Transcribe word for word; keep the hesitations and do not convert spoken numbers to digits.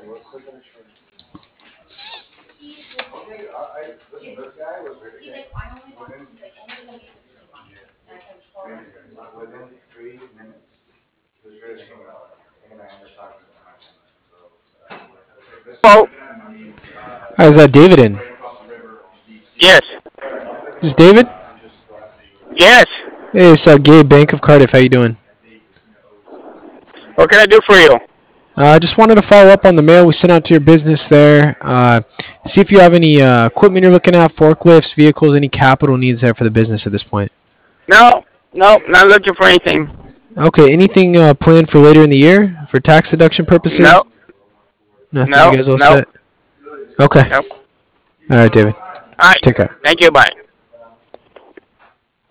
Oh, Hi, is that David in? yes, Is this David? yes. Hey, it's uh, Gabe, Bank of Cardiff. How you doing? What can I do for you? I uh, just wanted to follow up on the mail we sent out to your business there. Uh, see if you have any uh, equipment you're looking at, forklifts, vehicles, any capital needs there for the business at this point. No, no, not looking for anything. Okay, anything uh, planned for later in the year for tax deduction No, purposes? Nothing. You no, guys all no, set? Okay. no. All right, David. All right. Take care. Thank you. Bye.